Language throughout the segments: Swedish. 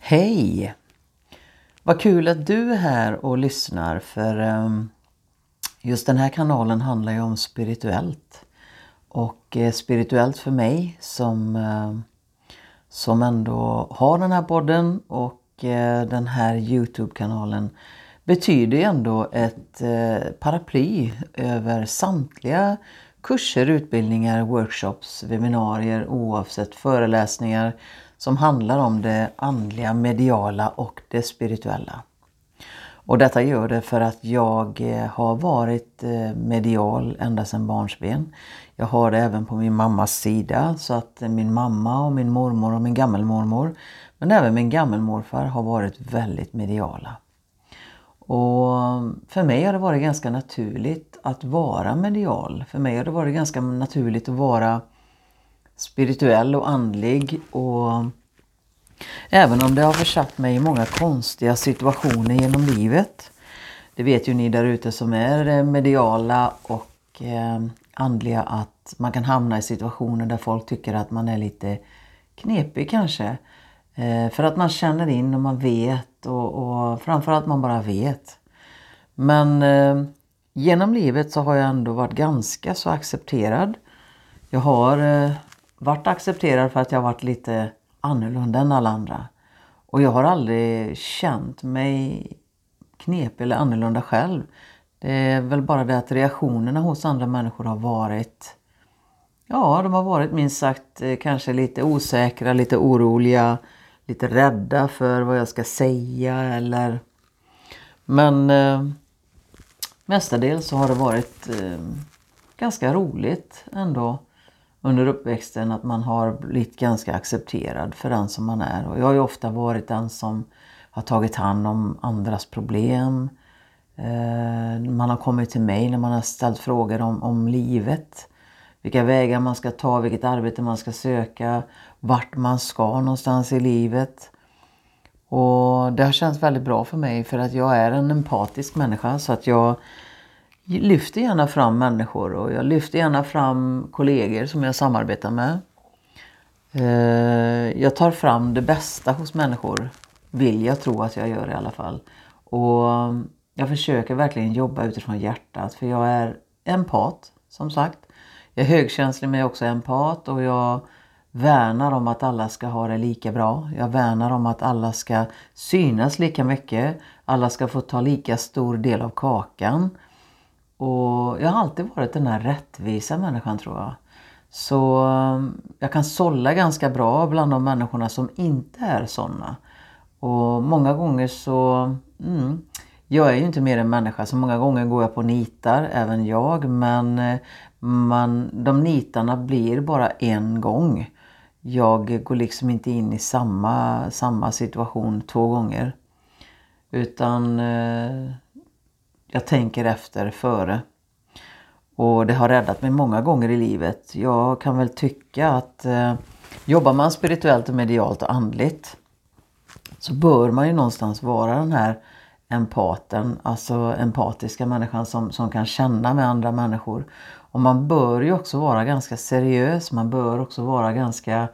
Hej! Vad kul att du är här och lyssnar, för just den här kanalen handlar ju om spirituellt. Och spirituellt för mig som ändå har den här podden och den här YouTube-kanalen betyder ju ändå ett paraply över samtliga kurser, utbildningar, workshops, webbinarier, oavsett föreläsningar som handlar om det andliga, mediala och det spirituella. Och detta gör det för att jag har varit medial ända sedan barnsben. Jag har det även på min mammas sida, så att min mamma och min mormor och min gammelmormor, men även min gammelmorfar har varit väldigt mediala. Och för mig har det varit ganska naturligt att vara medial. För mig har det varit ganska naturligt att vara spirituell och andlig, och även om det har försatt mig i många konstiga situationer genom livet. Det vet ju ni där ute som är mediala och andliga, att man kan hamna i situationer där folk tycker att man är lite knepig kanske. För att man känner in och man vet, och framförallt man bara vet. Men genom livet så har jag ändå varit ganska så accepterad. Jag har varit accepterad för att jag har varit lite annorlunda än alla andra. Och jag har aldrig känt mig knepig eller annorlunda själv. Det är väl bara det att reaktionerna hos andra människor har varit, ja, de har varit minst sagt kanske lite osäkra, lite oroliga, lite rädda för vad jag ska säga eller... Men mestadels så har det varit ganska roligt ändå under uppväxten, att man har blivit ganska accepterad för den som man är. Och jag har ju ofta varit den som har tagit hand om andras problem. Man har kommit till mig när man har ställt frågor om livet. Vilka vägar man ska ta, vilket arbete man ska söka, vart man ska någonstans i livet. Och det har känts väldigt bra för mig, för att jag är en empatisk människa, så att jag lyfter gärna fram människor och jag lyfter gärna fram kollegor som jag samarbetar med. Jag tar fram det bästa hos människor, vill jag tro att jag gör i alla fall. Och jag försöker verkligen jobba utifrån hjärtat, för jag är empat, som sagt. Jag är högkänslig, men jag är också empat, och jag värnar om att alla ska ha det lika bra. Jag värnar om att alla ska synas lika mycket. Alla ska få ta lika stor del av kakan. Och jag har alltid varit den här rättvisa människan, tror jag. Så jag kan sålla ganska bra bland de människorna som inte är sådana. Och många gånger så... jag är ju inte mer en människa, så många gånger går jag på nitar, även jag. Men de nitarna blir bara en gång. Jag går liksom inte in i samma situation 2 gånger. Utan jag tänker efter före. Och det har räddat mig många gånger i livet. Jag kan väl tycka att jobbar man spirituellt och medialt och andligt, så bör man ju någonstans vara den här empaten, alltså empatiska människan som kan känna med andra människor. Och man bör ju också vara ganska seriös, man bör också vara ganska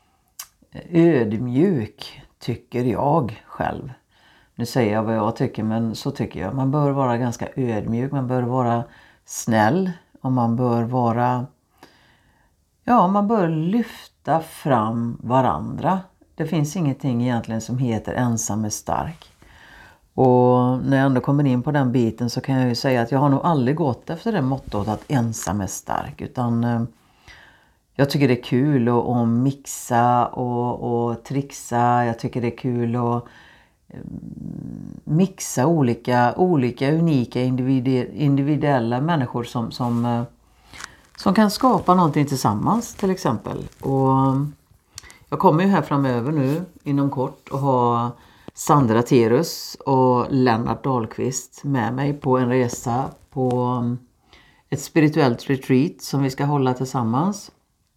ödmjuk, tycker jag själv. Nu säger jag vad jag tycker, men så tycker jag. Man bör vara ganska ödmjuk, man bör vara snäll, och man bör vara... Ja, man bör lyfta fram varandra. Det finns ingenting egentligen som heter ensam är stark. Och när jag ändå kommer in på den biten, så kan jag ju säga att jag har nog aldrig gått efter det mottot att ensam är stark. Utan jag tycker det är kul att mixa och trixa. Jag tycker det är kul att mixa olika unika individuella människor som kan skapa någonting tillsammans, till exempel. Och jag kommer ju här framöver nu inom kort att ha Sandra Terus och Lennart Dahlqvist med mig på en resa på ett spirituellt retreat som vi ska hålla tillsammans.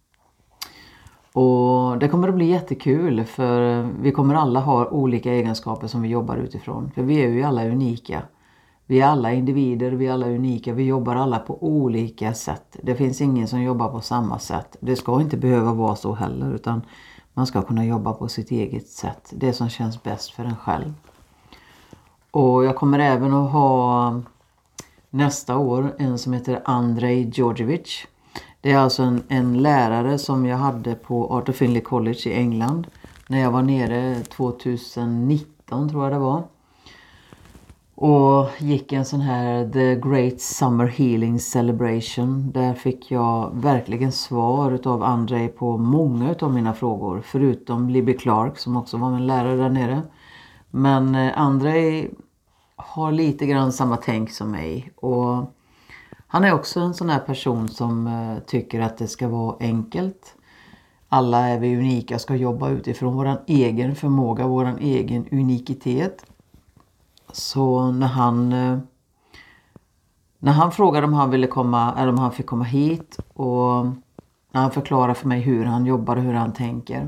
Och det kommer att bli jättekul, för vi kommer alla ha olika egenskaper som vi jobbar utifrån. För vi är ju alla unika. Vi är alla individer, vi är alla unika. Vi jobbar alla på olika sätt. Det finns ingen som jobbar på samma sätt. Det ska inte behöva vara så heller, utan Man ska kunna jobba på sitt eget sätt. Det som känns bäst för en själv. Och jag kommer även att ha nästa år en som heter Andrei Djordjevic. Det är alltså en lärare som jag hade på Arthur Findlay College i England. När jag var nere 2019 tror jag det var. Och gick en sån här The Great Summer Healing Celebration. Där fick jag verkligen svar utav Andrei på många utav mina frågor. Förutom Libby Clark som också var min lärare där nere. Men Andrei har lite grann samma tänk som mig. Och han är också en sån här person som tycker att det ska vara enkelt. Alla är vi unika, ska jobba utifrån våran egen förmåga, våran egen unikitet. Så när han frågade om han ville komma, eller om han fick komma hit, och när han förklarade för mig hur han jobbar och hur han tänker,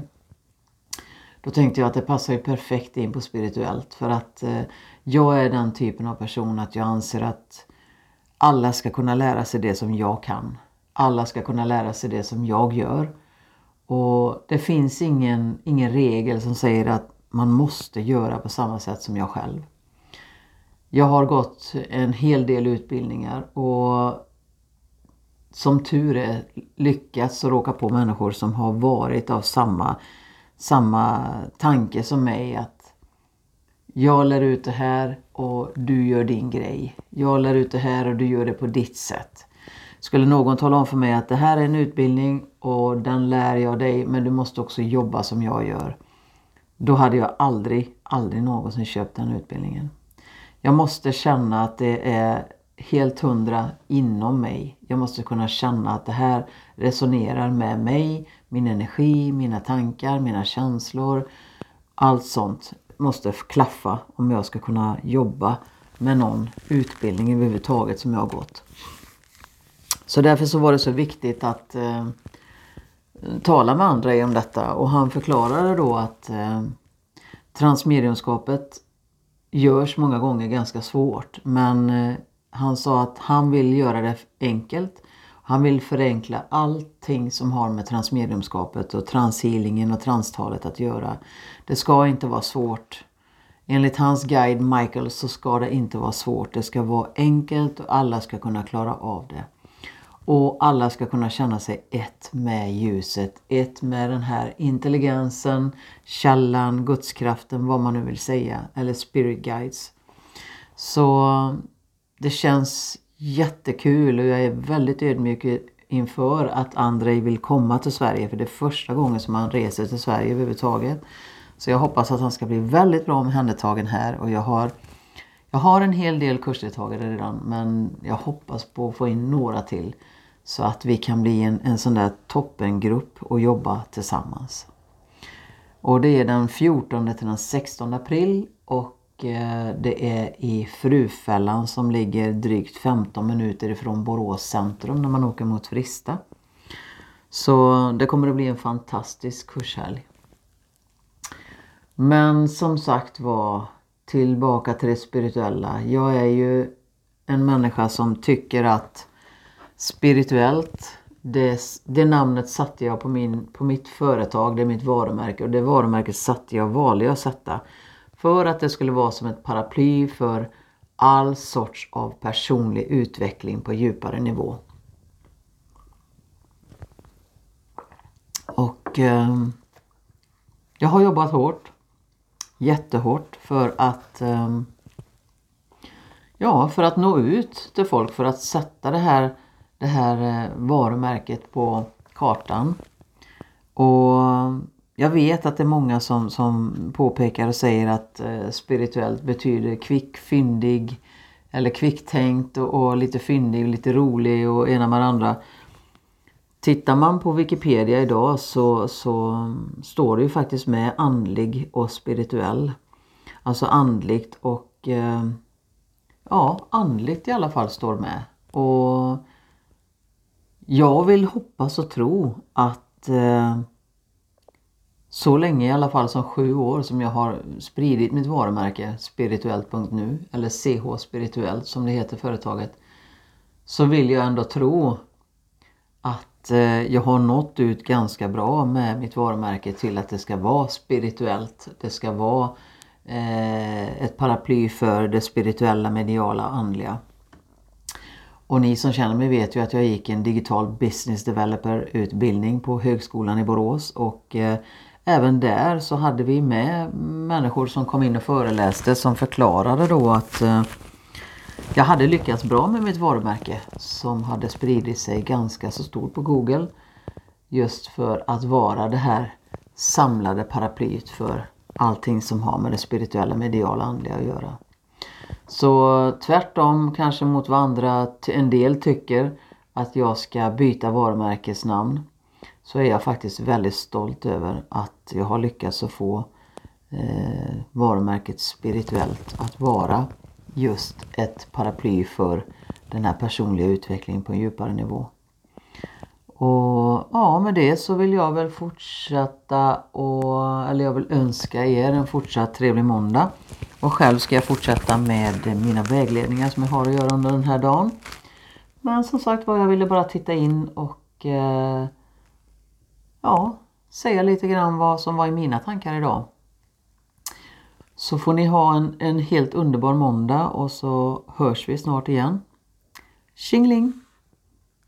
då tänkte jag att det passar ju perfekt in på spirituellt. För att jag är den typen av person att jag anser att alla ska kunna lära sig det som jag kan. Alla ska kunna lära sig det som jag gör. Och det finns ingen regel som säger att man måste göra på samma sätt som jag själv. Jag har gått en hel del utbildningar och som tur är lyckats råka på människor som har varit av samma tanke som mig, att jag lär ut det här och du gör din grej. Jag lär ut det här och du gör det på ditt sätt. Skulle någon tala om för mig att det här är en utbildning och den lär jag dig, men du måste också jobba som jag gör, då hade jag aldrig någonsin köpt den utbildningen. Jag måste känna att det är helt 100 inom mig. Jag måste kunna känna att det här resonerar med mig, min energi, mina tankar, mina känslor. Allt sånt måste klaffa om jag ska kunna jobba med någon utbildning överhuvudtaget som jag har gått. Så därför så var det så viktigt att tala med Andrei om detta. Och han förklarade då att transmediumskapet görs många gånger ganska svårt. Men han sa att han vill göra det enkelt. Han vill förenkla allting som har med transmediumskapet och transhealingen och transtalet att göra. Det ska inte vara svårt. Enligt hans guide Michael så ska det inte vara svårt. Det ska vara enkelt och alla ska kunna klara av det. Och alla ska kunna känna sig ett med ljuset. Ett med den här intelligensen, källan, gudskraften, vad man nu vill säga. Eller spirit guides. Så det känns jättekul och jag är väldigt ödmjuk inför att Andrei vill komma till Sverige. För det är första gången som han reser till Sverige överhuvudtaget. Så jag hoppas att han ska bli väldigt bra omhändertagen här. Och jag har en hel del kursdeltagare redan, men jag hoppas på att få in några till. Så att vi kan bli en sån där toppengrupp och jobba tillsammans. Och det är den 14 till den 16 april och det är i Frufällan som ligger drygt 15 minuter ifrån Borås centrum när man åker mot Frista. Så det kommer att bli en fantastisk kurshelg. Men som sagt var, tillbaka till det spirituella. Jag är ju en människa som tycker att spirituellt, det namnet satte jag på mitt företag, det är mitt varumärke. Och det varumärket valde jag att sätta för att det skulle vara som ett paraply för all sorts av personlig utveckling på djupare nivå. Och jag har jobbat hårt. Jättehårt för att nå ut till folk, för att sätta det här varumärket på kartan. Och jag vet att det är många som påpekar och säger att spirituellt betyder kvick, fyndig eller kvicktänkt och lite fyndig, lite rolig och ena med andra. Tittar man på Wikipedia idag så står det ju faktiskt med andlig och spirituell. Alltså andligt och andligt i alla fall står med. Och jag vill hoppas och tro att så länge i alla fall som 7 år som jag har spridit mitt varumärke spirituellt.nu eller CH Spirituellt som det heter företaget, så vill jag ändå tro att att jag har nått ut ganska bra med mitt varumärke till att det ska vara spirituellt. Det ska vara ett paraply för det spirituella, mediala, andliga. Och ni som känner mig vet ju att jag gick en digital business developer utbildning på högskolan i Borås. Och även där så hade vi med människor som kom in och föreläste som förklarade då att jag hade lyckats bra med mitt varumärke som hade spridit sig ganska så stort på Google. Just för att vara det här samlade paraplyet för allting som har med det spirituella, mediala, andliga att göra. Så tvärtom kanske mot vad andra en del tycker att jag ska byta varumärkesnamn, så är jag faktiskt väldigt stolt över att jag har lyckats att få varumärket spirituellt att vara just ett paraply för den här personliga utvecklingen på en djupare nivå. Och ja, med det så vill jag väl fortsätta eller jag vill önska er en fortsatt trevlig måndag. Och själv ska jag fortsätta med mina vägledningar som jag har att göra under den här dagen. Men som sagt jag ville bara titta in och säga lite grann vad som var i mina tankar idag. Så får ni ha en helt underbar måndag och så hörs vi snart igen. Tjingling!